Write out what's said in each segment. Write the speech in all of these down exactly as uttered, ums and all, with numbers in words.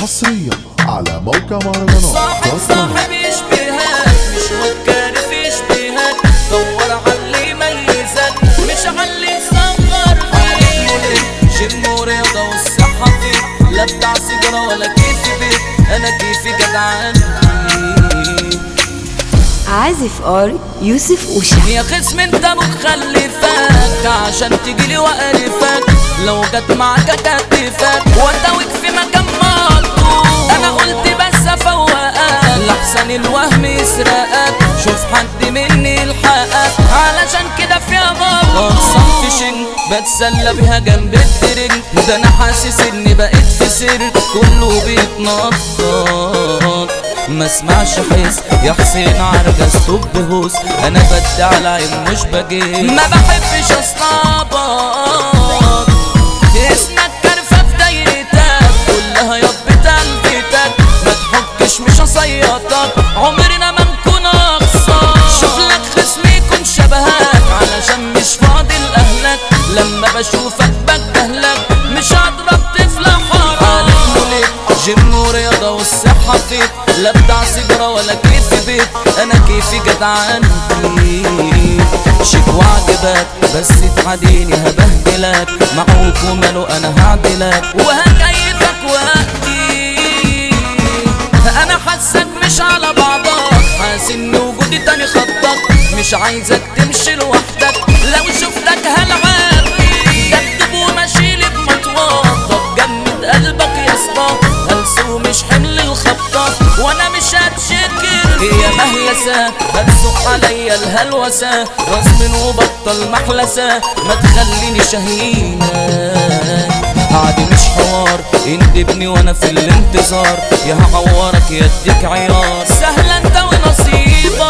حصريا على موقع مهرجانات. صاحب صاحب يشبهك مش متكارف يشبهك، دور على اللي يميزك مش على اللي يصغر فيك. جيم ورياضة والصحة فيك، لا بتاع سيجارة ولا كيف بيت، أنا كيفي جدعان. عازف ار يوسف اوشا. يا خصم انت مخلفك عشان تجيلي وقرفك، لو جت معاك كتفك واتوك في مكان مالطو. انا قلت بس افوقك لحسن الوهم يسرقك، شوف حد مني يلحقك علشان كده فيها بابا. صف شن بتسلى بيها جنب الترنج، ده انا حاسس اني بقيت في سر كله بيتنطط. ما اسمعش حس يا حسين عرجس طب هوس، انا بدي على عين مش بجي، ما بحبش اصطابك. اسمك كرفة في دايرتك كلها يا بتلفتك، ما تحكش مش هصيطك عمرنا ما نكون اقصى. شوف لك خصم يكون شبهك علشان مش فاضي لاهلك، لما بشوفك بتجهلك مش هضرب تفلح حرام. جيم ورياضة والصحة فيك، لا بتاع سيجارة ولا كيف بيت، أنا كيفي جدعان فيك. شيك وعجبك بس تعاديني هبهدلك، معوك وماله أنا هعدلك وهكيفك وقتي. أنا حاسك مش على بعضك، حاسس إن وجودي تاني خطك، مش عايزك تمشي لوحدك، لو شفتك هلعبي دبدب وماشيلي بمطوات. طب جمد قلبك يا اسطى، هلسو مش حمل الخبطة وانا مش هتشكر. هي مهلسة بتسوق عليا الهلوسة، رسم وبطل محلسة ما تخليني شهينة. عادي مش حوار اندبني وانا في الانتظار، يا هعورك يا اديك عيار، سهلة انت ونصيبك.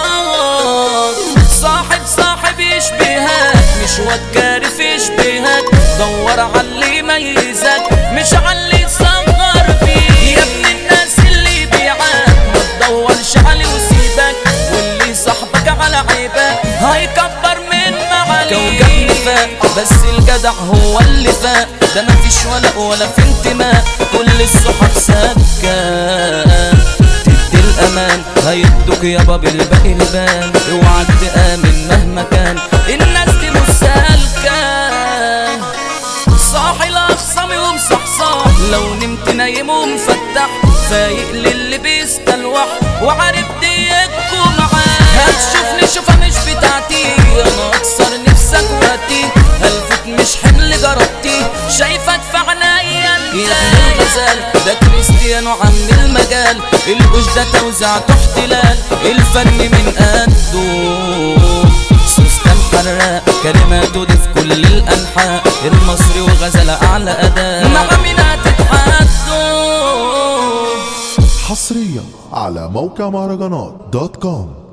صاحب صاحب يشبهك مش واد كارف يشبهك، دور على اللي يميزك مش على اللي يصغر فيك. يا ابن الناس اللي يبيعك ما تدورش عليه وسيبك، واللي صاحبك على عيبك هيكبر من معاليك. كوكب نفاق بس الجدع هو اللي فاق، ده مفيش ولا ولا في انتماء، كل الصحاب سكة. تدي الامان هيدوك يابا بالباقي البان، اوعك تآمن مهما كان الناس دي مسالكة. صاحي لاخصامي ومصحصح، لو نمت نايم ومفتح، فايق للي بيستلوح وعارف ديكوا معاه. هتشوفني شوفها مش بتاعتي، انا اكسر نفسك وقتي، هلفت مش حمل جربتي، شايفك في عنايا انت. يا ابن الغزال ده كريستيانو عم المجال، الوش ده توزيعته احتلال، الفن من قده سوستان حراق، كلماته دي في كل الانحاء، المصري وغزل اعلى اداء، مع مين هتتحدوا. حصريا على موقع مهرجانات دوت كوم.